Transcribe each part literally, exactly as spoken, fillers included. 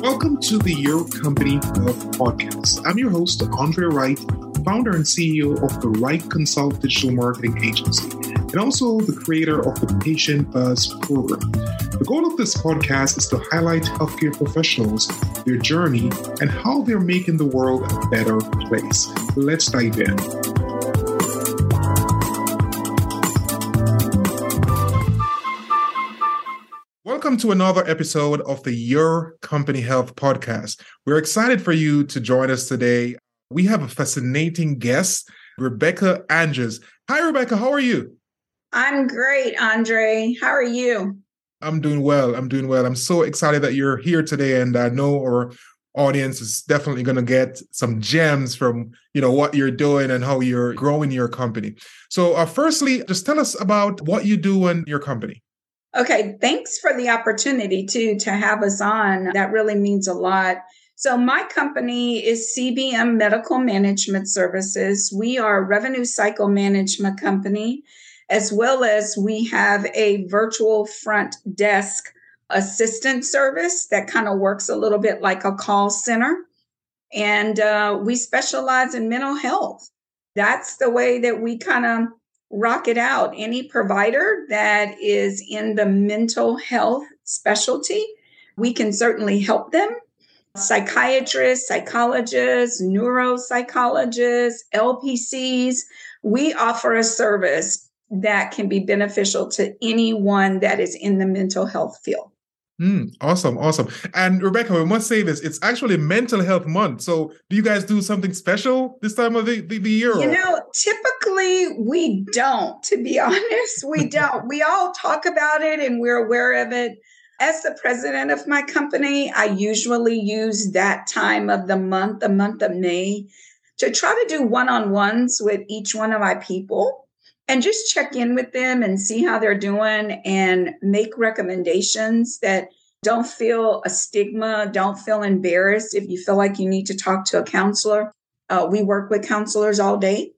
Welcome to the Your Company Health Podcast. I'm your host, Andre Wright, founder and C E O of the Wright Consult Digital Marketing Agency, and also the creator of the Patient Buzz program. The goal of this podcast is to highlight healthcare professionals, their journey, and how they're making the world a better place. Let's dive in. Welcome to another episode of the Your Company Health Podcast. We're excited for you to join us today. We have a fascinating guest, Rebecca Andrews. Hi, Rebecca. How are you? I'm great, Andre. How are you? I'm doing well. I'm doing well. I'm so excited that you're here today, and I know our audience is definitely going to get some gems from, you know, what you're doing and how you're growing your company. So, uh, firstly, just tell us about what you do in your company. Okay, thanks for the opportunity too to have us on. That really means a lot. So my company is C B M Medical Management Services. We are a revenue cycle management company, as well as we have a virtual front desk assistant service that kind of works a little bit like a call center. And uh, we specialize in mental health. That's the way that we kind of rock it out. Any provider that is in the mental health specialty, we can certainly help them. Psychiatrists, psychologists, neuropsychologists, L P Cs, we offer a service that can be beneficial to anyone that is in the mental health field. Mm, awesome, awesome. And Rebecca, we must say this, it's actually Mental Health Month. So do you guys do something special this time of the, the, the year? You know, typically we don't, to be honest, we don't. We all talk about it and we're aware of it. As the president of my company, I usually use that time of the month, the month of May, to try to do one-on-ones with each one of my people and just check in with them and see how they're doing and make recommendations that don't feel a stigma, don't feel embarrassed. If you feel like you need to talk to a counselor, uh, we work with counselors all day.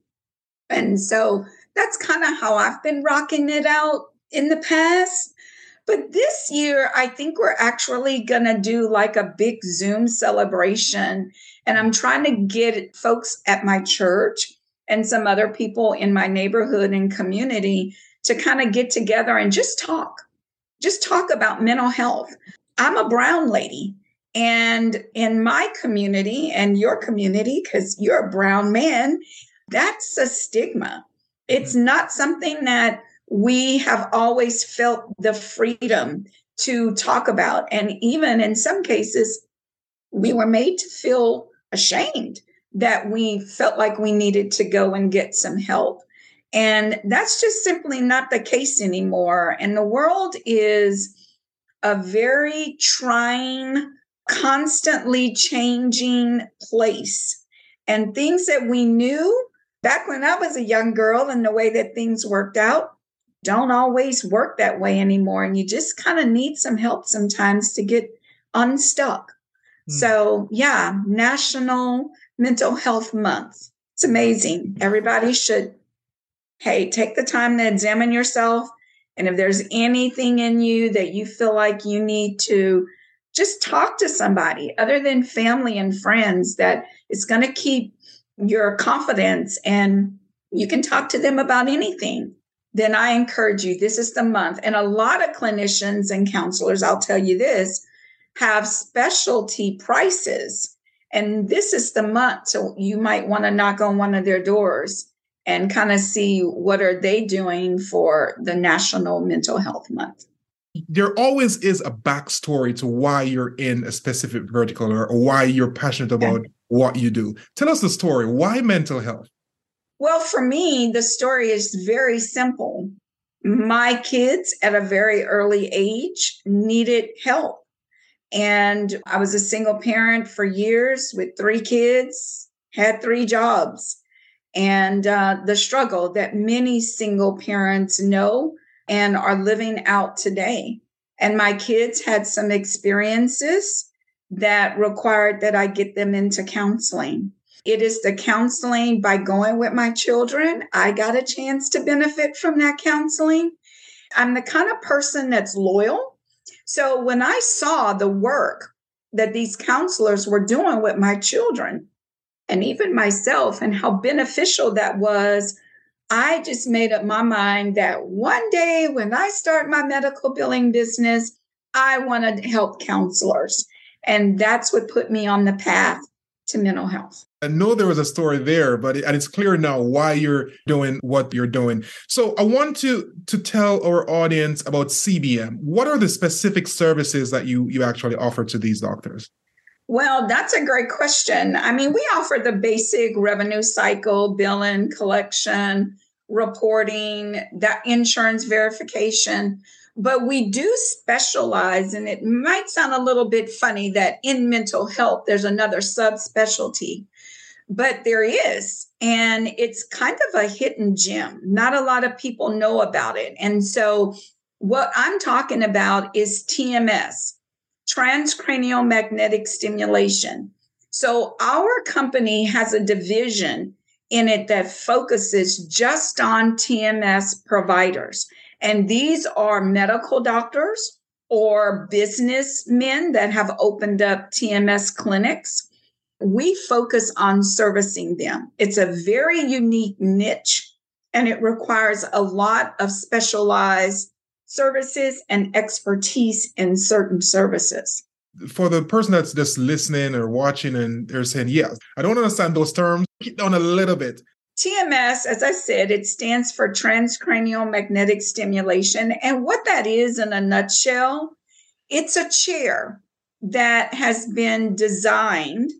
And so that's kind of how I've been rocking it out in the past. But this year, I think we're actually going to do like a big Zoom celebration. And I'm trying to get folks at my church and some other people in my neighborhood and community to kind of get together and just talk, just talk about mental health. I'm a brown lady, and in my community and your community, because you're a brown man, that's a stigma. It's not something that we have always felt the freedom to talk about. And even in some cases, we were made to feel ashamed that we felt like we needed to go and get some help. And that's just simply not the case anymore. And the world is a very trying, constantly changing place. And things that we knew back when I was a young girl and the way that things worked out don't always work that way anymore. And you just kind of need some help sometimes to get unstuck. Mm. So yeah, National Mental Health Month. It's amazing. Everybody should, hey, take the time to examine yourself. And if there's anything in you that you feel like you need to just talk to somebody other than family and friends, that it's going to keep your confidence and you can talk to them about anything, then I encourage you, this is the month. And a lot of clinicians and counselors, I'll tell you this, have specialty prices. And this is the month. So you might want to knock on one of their doors and kind of see what are they doing for the National Mental Health Month. There always is a backstory to why you're in a specific vertical or why you're passionate about yeah. what you do. Tell us the story. Why mental health? Well, for me, the story is very simple. My kids at a very early age needed help. And I was a single parent for years with three kids, had three jobs. And uh, the struggle that many single parents know and are living out today. And my kids had some experiences that required that I get them into counseling. It is the counseling by going with my children. I got a chance to benefit from that counseling. I'm the kind of person that's loyal. So when I saw the work that these counselors were doing with my children and even myself, and how beneficial that was. I just made up my mind that one day when I start my medical billing business, I want to help counselors. And that's what put me on the path to mental health. I know there was a story there, but it, and it's clear now why you're doing what you're doing. So I want to to tell our audience about C B M. What are the specific services that you you actually offer to these doctors? Well, that's a great question. I mean, we offer the basic revenue cycle, billing, collection, reporting, that insurance verification. But we do specialize, and it might sound a little bit funny that in mental health, there's another subspecialty, but there is. And it's kind of a hidden gem. Not a lot of people know about it. And so what I'm talking about is T M S, transcranial magnetic stimulation. So our company has a division in it that focuses just on T M S providers. And these are medical doctors or businessmen that have opened up T M S clinics. We focus on servicing them. It's a very unique niche, and it requires a lot of specialized services and expertise in certain services. For the person that's just listening or watching and they're saying, yeah, I don't understand those terms, get down a little bit. T M S, as I said, it stands for transcranial magnetic stimulation. And what that is in a nutshell, it's a chair that has been designed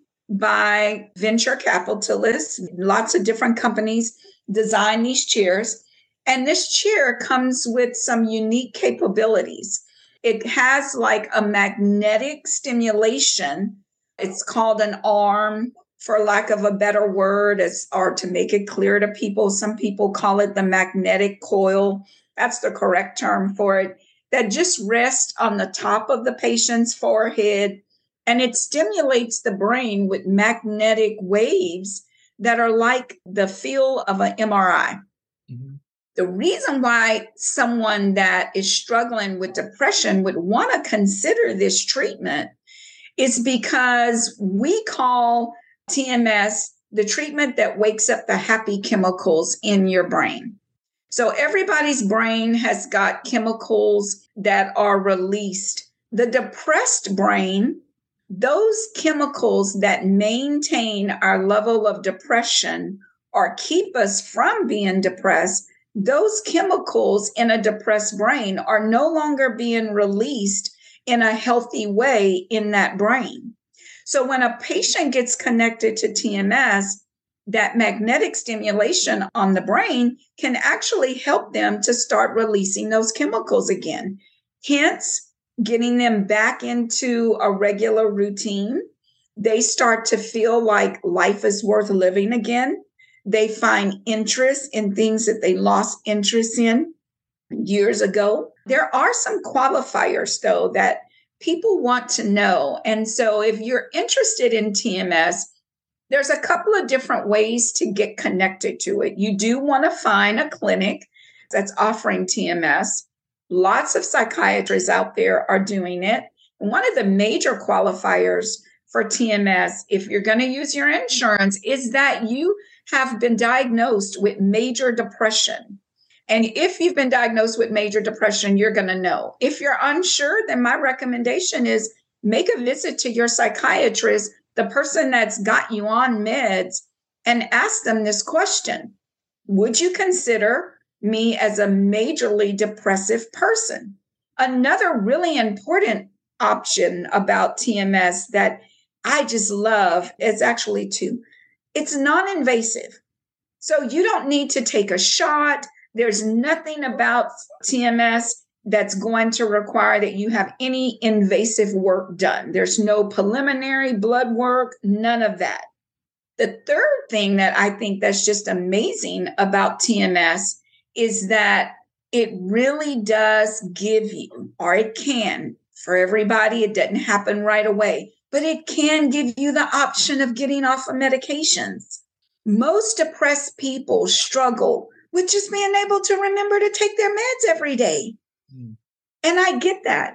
by venture capitalists. Lots of different companies design these chairs. And this chair comes with some unique capabilities. It has like a magnetic stimulation. It's called an arm, for lack of a better word, as, or to make it clear to people. Some people call it the magnetic coil. That's the correct term for it. That just rests on the top of the patient's forehead, and it stimulates the brain with magnetic waves that are like the feel of an M R I. Mm-hmm. The reason why someone that is struggling with depression would want to consider this treatment is because we call T M S the treatment that wakes up the happy chemicals in your brain. So everybody's brain has got chemicals that are released. The depressed brain, those chemicals that maintain our level of depression or keep us from being depressed, those chemicals in a depressed brain are no longer being released in a healthy way in that brain. So when a patient gets connected to T M S, that magnetic stimulation on the brain can actually help them to start releasing those chemicals again. Hence, getting them back into a regular routine. They start to feel like life is worth living again. They find interest in things that they lost interest in years ago. There are some qualifiers, though, that people want to know. And so if you're interested in T M S, there's a couple of different ways to get connected to it. You do want to find a clinic that's offering T M S. Lots of psychiatrists out there are doing it. One of the major qualifiers for T M S, if you're going to use your insurance, is that you have been diagnosed with major depression. And if you've been diagnosed with major depression, you're going to know. If you're unsure, then my recommendation is make a visit to your psychiatrist, the person that's got you on meds, and ask them this question. Would you consider me as a majorly depressive person? Another really important option about T M S that I just love is actually two. It's non-invasive. So you don't need to take a shot. There's nothing about T M S that's going to require that you have any invasive work done. There's no preliminary blood work, none of that. The third thing that I think that's just amazing about T M S is that it really does give you, or it can, for everybody, it doesn't happen right away, but it can give you the option of getting off of medications. Most depressed people struggle with just being able to remember to take their meds every day. Mm. And I get that.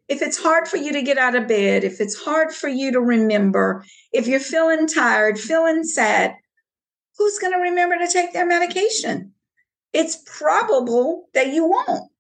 If it's hard for you to get out of bed, if it's hard for you to remember, if you're feeling tired, feeling sad, who's going to remember to take their medication? It's probable that you won't.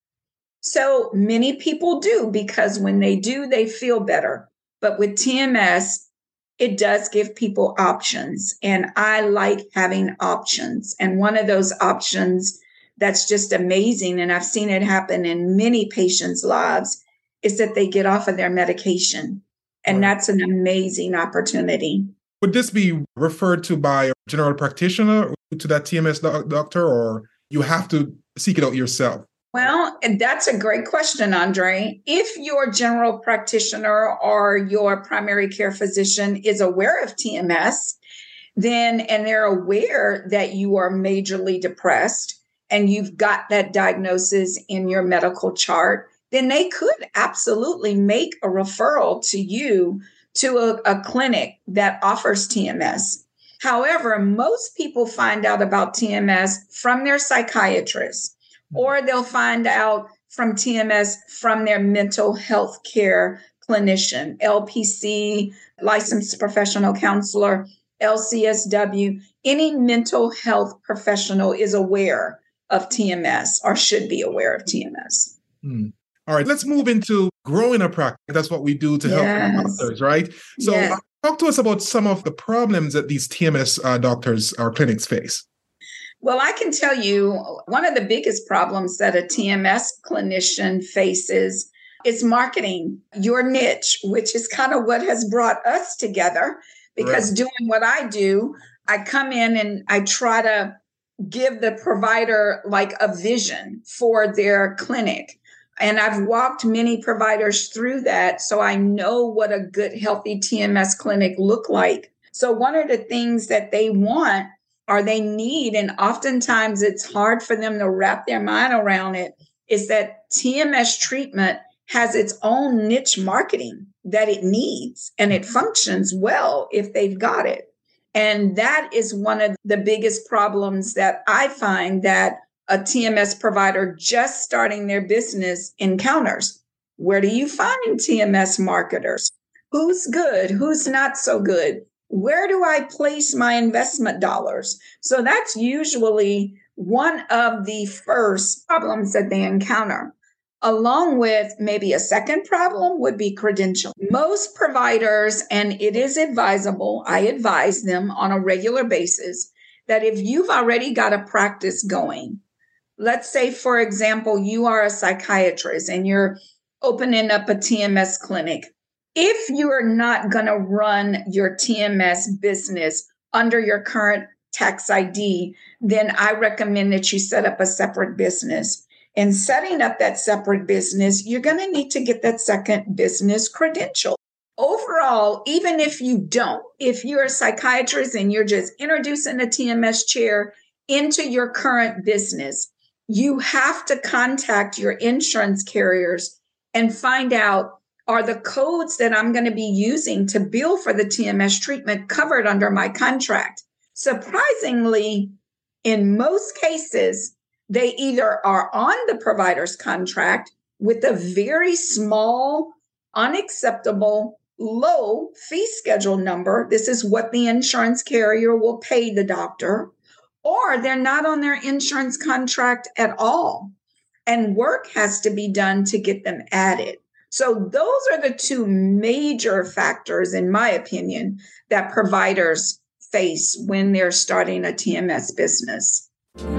So many people do, because when they do, they feel better. But with T M S, it does give people options. And I like having options. And one of those options that's just amazing, and I've seen it happen in many patients' lives, is that they get off of their medication. And Right. that's an amazing opportunity. Would this be referred to by a general practitioner to that T M S doc- doctor, or you have to seek it out yourself? Well, that's a great question, Andre. If your general practitioner or your primary care physician is aware of T M S, then, and they're aware that you are majorly depressed and you've got that diagnosis in your medical chart, then they could absolutely make a referral to you to a, a clinic that offers T M S. However, most people find out about T M S from their psychiatrist, or they'll find out from T M S from their mental health care clinician, L P C, licensed professional counselor, L C S W. Any mental health professional is aware of T M S or should be aware of T M S. Hmm. All right, let's move into growing a practice. That's what we do to help Yes. doctors, right? So Yes. uh, talk to us about some of the problems that these T M S uh, doctors or clinics face. Well, I can tell you one of the biggest problems that a T M S clinician faces is marketing your niche, which is kind of what has brought us together. Because Right. doing what I do, I come in and I try to give the provider like a vision for their clinic. And I've walked many providers through that, so I know what a good, healthy T M S clinic look like. So one of the things that they want or they need, and oftentimes it's hard for them to wrap their mind around it, is that T M S treatment has its own niche marketing that it needs, and it functions well if they've got it. And that is one of the biggest problems that I find that a T M S provider just starting their business encounters. Where do you find T M S marketers? Who's good? Who's not so good? Where do I place my investment dollars? So that's usually one of the first problems that they encounter. Along with maybe a second problem would be credential. Most providers, and it is advisable, I advise them on a regular basis, that if you've already got a practice going, let's say, for example, you are a psychiatrist and you're opening up a T M S clinic. If you are not going to run your T M S business under your current tax I D, then I recommend that you set up a separate business. In setting up that separate business, you're going to need to get that second business credential. Overall, even if you don't, if you're a psychiatrist and you're just introducing a T M S chair into your current business, you have to contact your insurance carriers and find out, are the codes that I'm going to be using to bill for the T M S treatment covered under my contract? Surprisingly, in most cases, they either are on the provider's contract with a very small, unacceptable, low fee schedule number. This is what the insurance carrier will pay the doctor, or they're not on their insurance contract at all. And work has to be done to get them added. So those are the two major factors, in my opinion, that providers face when they're starting a T M S business.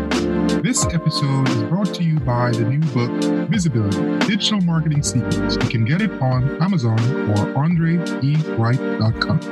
This episode is brought to you by the new book, Visibility, Digital Marketing Secrets. You can get it on Amazon or andre e wright dot com.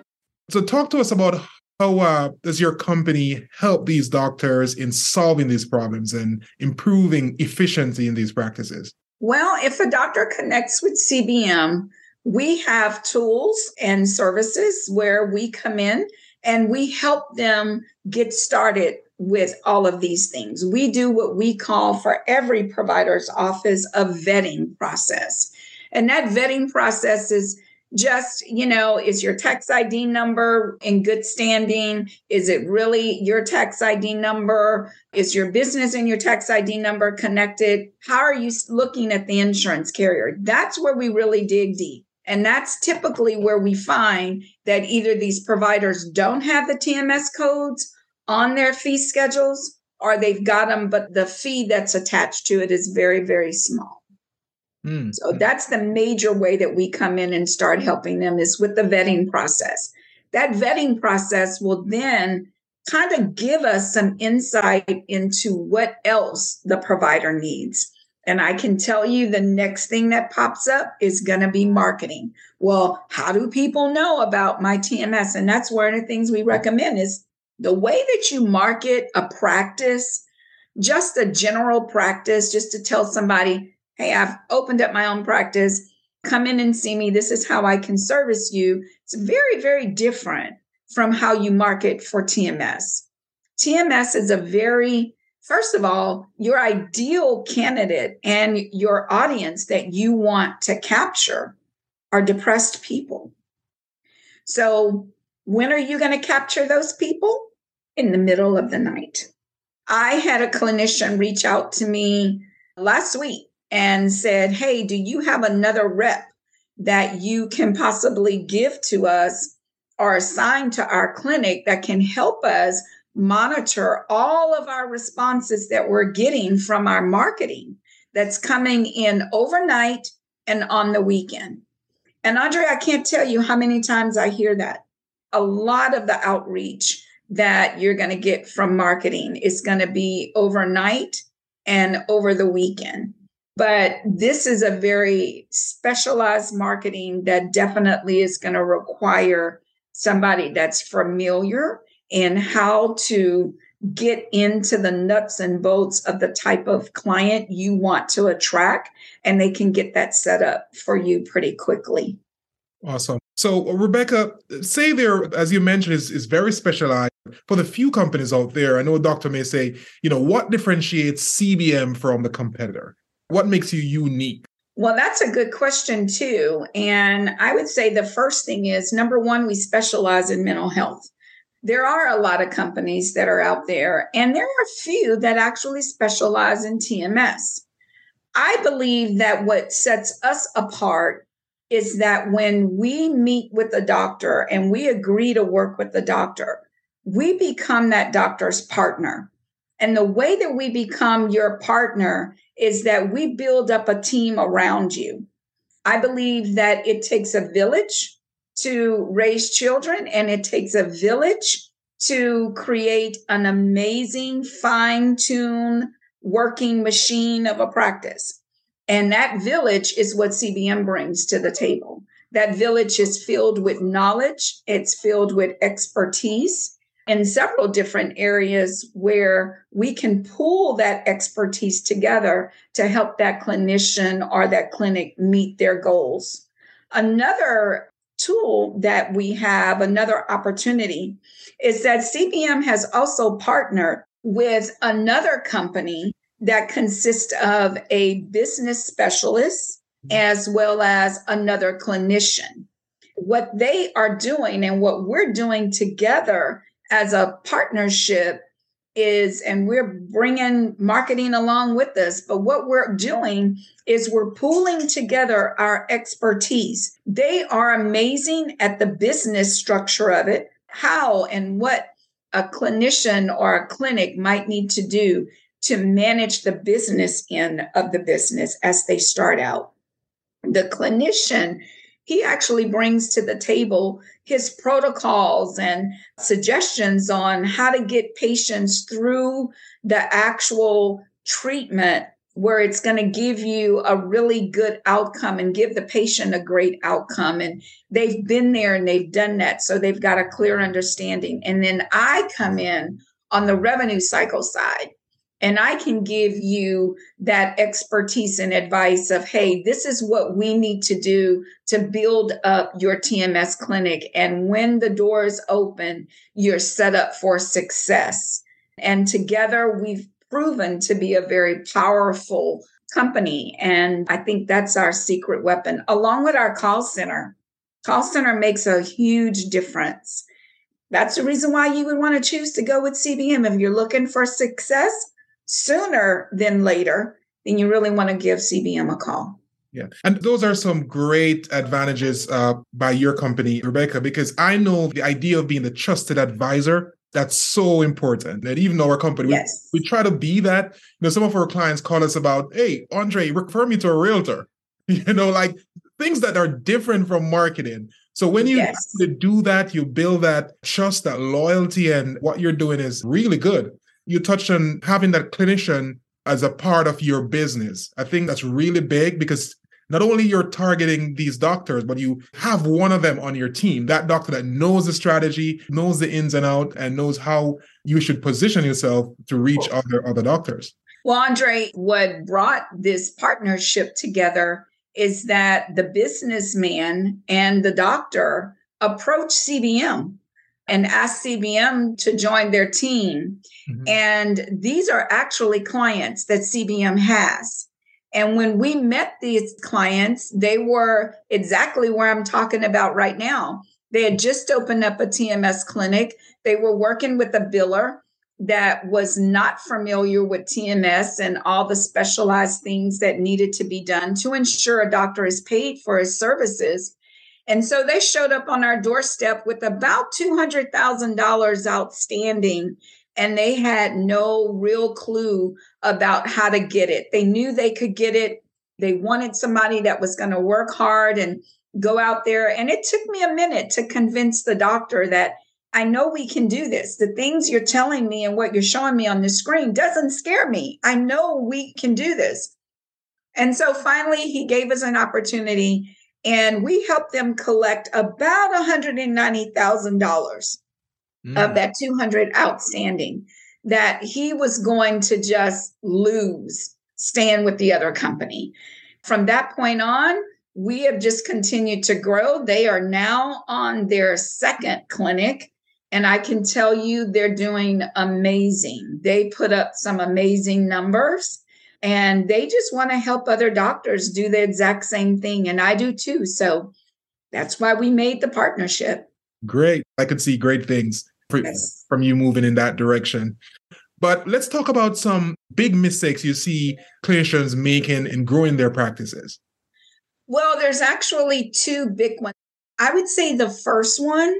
So talk to us about how uh, does your company help these doctors in solving these problems and improving efficiency in these practices? Well, if a doctor connects with C B M, we have tools and services where we come in and we help them get started with all of these things. We do what we call for every provider's office a vetting process. And that vetting process is just, you know, is your tax I D number in good standing? Is it really your tax I D number? Is your business and your tax I D number connected? How are you looking at the insurance carrier? That's where we really dig deep. And that's typically where we find that either these providers don't have the T M S codes on their fee schedules, or they've got them, but the fee that's attached to it is very, very small. Mm. So that's the major way that we come in and start helping them, is with the vetting process. That vetting process will then kind of give us some insight into what else the provider needs. And I can tell you the next thing that pops up is going to be marketing. Well, how do people know about my T M S? And that's one of the things we recommend is the way that you market a practice, just a general practice, just to tell somebody, hey, I've opened up my own practice. Come in and see me. This is how I can service you. It's very, very different from how you market for T M S. T M S is a very, first of all, your ideal candidate and your audience that you want to capture are depressed people. So when are you going to capture those people? In the middle of the night. I had a clinician reach out to me last week and said, hey, do you have another rep that you can possibly give to us or assign to our clinic that can help us monitor all of our responses that we're getting from our marketing that's coming in overnight and on the weekend? And Andre, I can't tell you how many times I hear that. A lot of the outreach that you're going to get from marketing is going to be overnight and over the weekend. But this is a very specialized marketing that definitely is going to require somebody that's familiar in how to get into the nuts and bolts of the type of client you want to attract, and they can get that set up for you pretty quickly. Awesome. So, Rebecca, say there, as you mentioned, is, is very specialized. For the few companies out there, I know a doctor may say, you know, what differentiates C B M from the competitor? What makes you unique? Well, that's a good question, too. And I would say the first thing is, number one, we specialize in mental health. There are a lot of companies that are out there, and there are a few that actually specialize in T M S. I believe that what sets us apart is that when we meet with the doctor and we agree to work with the doctor, we become that doctor's partner. And the way that we become your partner is that we build up a team around you. I believe that it takes a village to raise children, and it takes a village to create an amazing, fine-tuned working machine of a practice. And that village is what C B M brings to the table. That village is filled with knowledge. It's filled with expertise in several different areas where we can pool that expertise together to help that clinician or that clinic meet their goals. Another tool that we have, another opportunity, is that C B M has also partnered with another company that consists of a business specialist as well as another clinician. What they are doing and what we're doing together as a partnership is, and we're bringing marketing along with us, but what we're doing is we're pooling together our expertise. They are amazing at the business structure of it, how and what a clinician or a clinic might need to do to manage the business end of the business as they start out. The clinician, he actually brings to the table his protocols and suggestions on how to get patients through the actual treatment where it's going to give you a really good outcome and give the patient a great outcome. And they've been there and they've done that. So they've got a clear understanding. And then I come in on the revenue cycle side. And I can give you that expertise and advice of, hey, this is what we need to do to build up your T M S clinic. And when the doors open, you're set up for success. And together, we've proven to be a very powerful company. And I think that's our secret weapon, along with our call center. Call center makes a huge difference. That's the reason why you would want to choose to go with C B M. If you're looking for success sooner than later, then you really want to give C B M a call. Yeah. And those are some great advantages uh, by your company, Rebecca, because I know the idea of being the trusted advisor, that's so important. And even our company, yes. we, we try to be that. You know, some of our clients call us about, hey, Andre, refer me to a realtor. You know, like things that are different from marketing. So when you yes. do that, you build that trust, that loyalty, and what you're doing is really good. You touched on having that clinician as a part of your business. I think that's really big because not only you're targeting these doctors, but you have one of them on your team, that doctor that knows the strategy, knows the ins and outs, and knows how you should position yourself to reach other, other doctors. Well, Andre, what brought this partnership together is that the businessman and the doctor approached C B M and asked C B M to join their team. Mm-hmm. And these are actually clients that C B M has. And when we met these clients, they were exactly where I'm talking about right now. They had just opened up a T M S clinic. They were working with a biller that was not familiar with T M S and all the specialized things that needed to be done to ensure a doctor is paid for his services. And so they showed up on our doorstep with about two hundred thousand dollars outstanding, and they had no real clue about how to get it. They knew they could get it. They wanted somebody that was going to work hard and go out there. And it took me a minute to convince the doctor that I know we can do this. The things you're telling me and what you're showing me on the screen doesn't scare me. I know we can do this. And so finally, he gave us an opportunity, and we helped them collect about one hundred ninety thousand dollars mm. of that two hundred outstanding that he was going to just lose, staying with the other company. From that point on, we have just continued to grow. They are now on their second clinic. And I can tell you they're doing amazing. They put up some amazing numbers, and they just want to help other doctors do the exact same thing. And I do too. So that's why we made the partnership. Great. I could see great things for, yes. from you moving in that direction. But let's talk about some big mistakes you see clinicians making in growing their practices. Well, there's actually two big ones. I would say the first one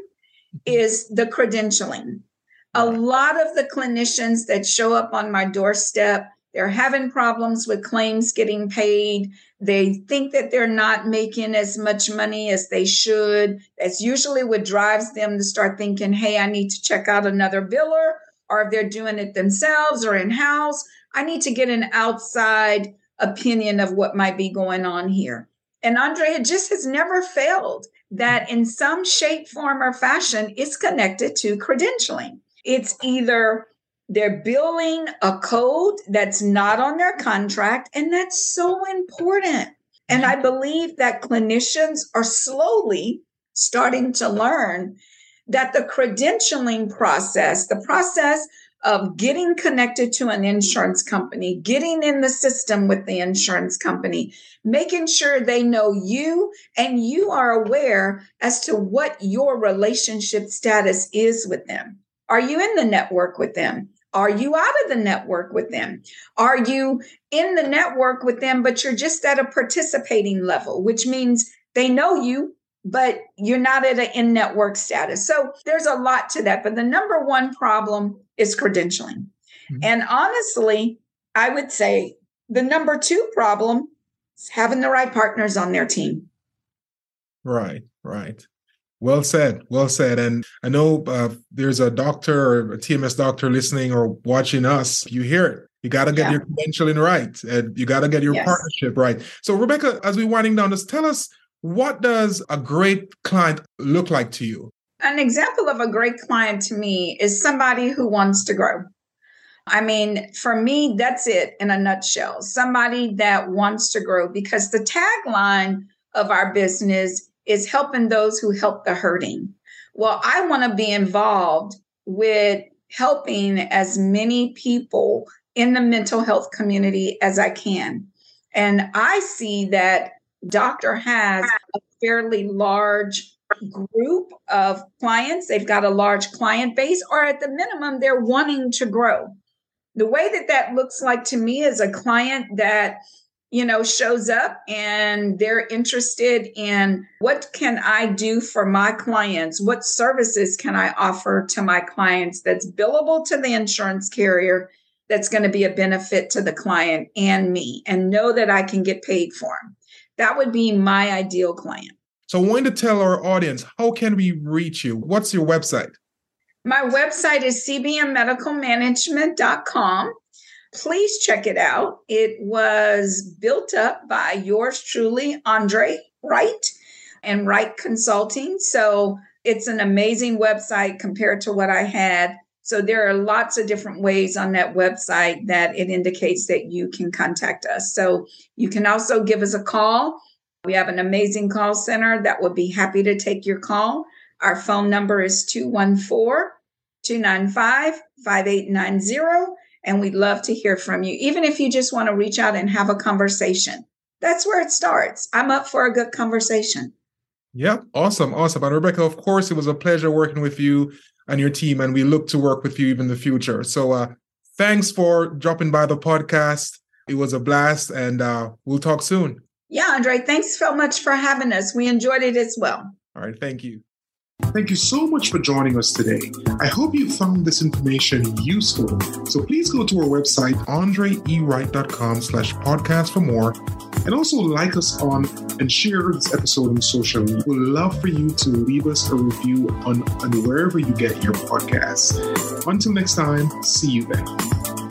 is the credentialing. A lot of the clinicians that show up on my doorstep, they're having problems with claims getting paid. They think that they're not making as much money as they should. That's usually what drives them to start thinking, hey, I need to check out another biller, or if they're doing it themselves or in-house, I need to get an outside opinion of what might be going on here. And Andre, it just has never failed that in some shape, form, or fashion, it's connected to credentialing. It's either they're billing a code that's not on their contract, and that's so important. And I believe that clinicians are slowly starting to learn that the credentialing process, the process of getting connected to an insurance company, getting in the system with the insurance company, making sure they know you and you are aware as to what your relationship status is with them. Are you in the network with them? Are you out of the network with them? Are you in the network with them, but you're just at a participating level, which means they know you, but you're not at an in-network status. So there's a lot to that. But the number one problem is credentialing. Mm-hmm. And honestly, I would say the number two problem is having the right partners on their team. Right, right. Well said, well said. And I know uh, there's a doctor or a T M S doctor listening or watching us. You hear it. You got to get yeah. your credentialing right, and you got to get your yes. partnership right. So Rebecca, as we're winding down, just tell us, what does a great client look like to you? An example of a great client to me is somebody who wants to grow. I mean, for me, that's it in a nutshell. Somebody that wants to grow, because the tagline of our business is helping those who help the hurting. Well, I want to be involved with helping as many people in the mental health community as I can. And I see that doctor has a fairly large group of clients. They've got a large client base, or at the minimum, they're wanting to grow. The way that that looks like to me is a client that, you know, shows up and they're interested in what can I do for my clients? What services can I offer to my clients that's billable to the insurance carrier, that's going to be a benefit to the client and me, and know that I can get paid for them. That would be my ideal client. So I wanted to tell our audience, how can we reach you? What's your website? My website is c b m medical management dot com. Please check it out. It was built up by yours truly, Andre Wright, and Wright Consulting. So it's an amazing website compared to what I had. So there are lots of different ways on that website that it indicates that you can contact us. So you can also give us a call. We have an amazing call center that will be happy to take your call. Our phone number is two one four, two nine five, five eight nine zero. And we'd love to hear from you, even if you just want to reach out and have a conversation. That's where it starts. I'm up for a good conversation. Yeah, awesome, awesome. And Rebecca, of course, it was a pleasure working with you and your team, and we look to work with you even in the future. So uh, thanks for dropping by the podcast. It was a blast, and uh, we'll talk soon. Yeah, Andre, thanks so much for having us. We enjoyed it as well. All right, thank you. Thank you so much for joining us today. I hope you found this information useful. So please go to our website, andre e wright dot com slash podcast for more. And also like us on and share this episode on social media. We'd love for you to leave us a review on, on wherever you get your podcasts. Until next time, see you then.